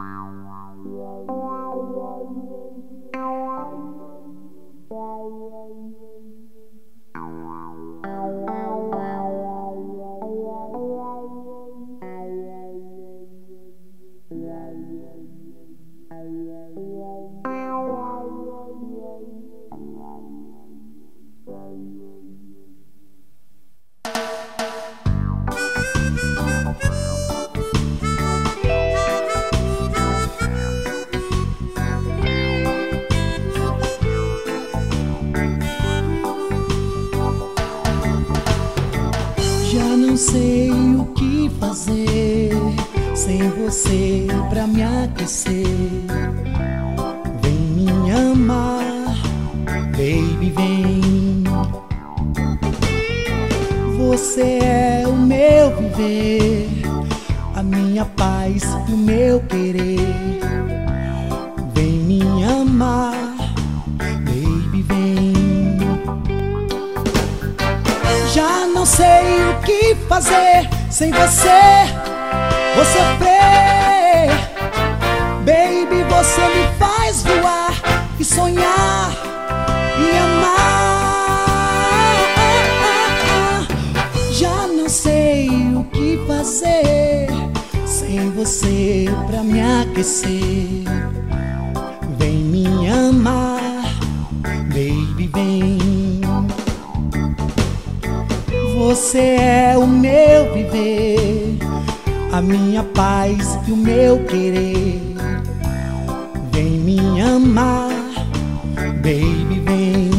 Já não sei o que fazer sem você pra me aquecer. Vem me amar, baby, vem. Você é o meu viver, a minha paz e o meu querer. Vem me amar, baby, vem. Já não sei o que fazer sem você, vou sofrer. Baby, você me faz voar e sonhar e amar. Já não sei o que fazer sem você pra me aquecer. Vem me amar, baby, vem. Você é o meu viver, a minha paz e o meu querer. Vem me amar, baby, vem.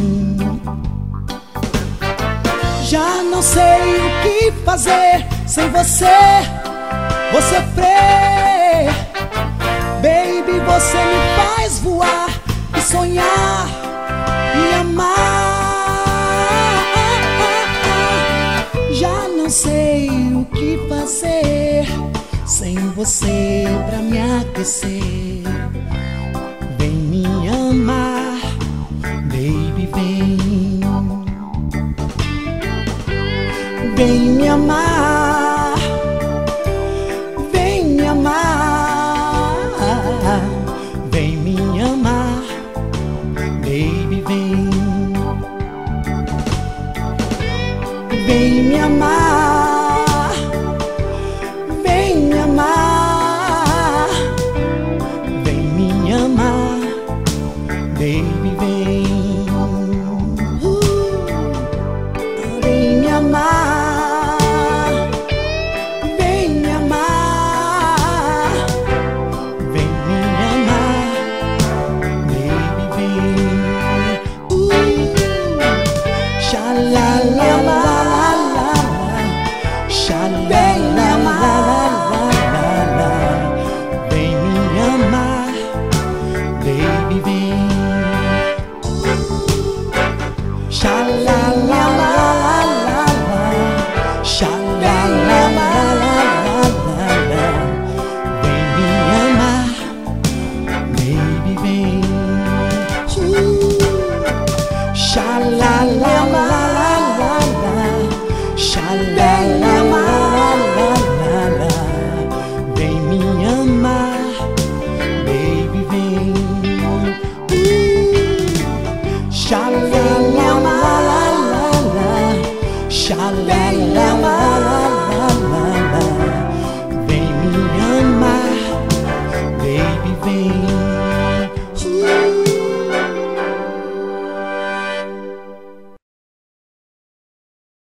Já não sei o que fazer sem você, vou sofrer. Baby, você me faz voar e sonhar e amar. Já não sei o que fazer sem você pra me aquecer. Vem me amar, baby, vem. Vem me amar, vem me amar. Vem me amar, baby, vem. Vem me amar, vem me amar. Vem me amar, baby, vem. Vem me amar, vem me amar. Vem me amar, baby, vem. Xalala. Vem me amar, baby, vem. Xalalalala, xalalalala. Vem me amar, baby, vem. Xalalalala, xalalalala. Vem me amar, baby, vem. Xalalalala, xalalalala. Vem me amar, baby, vem.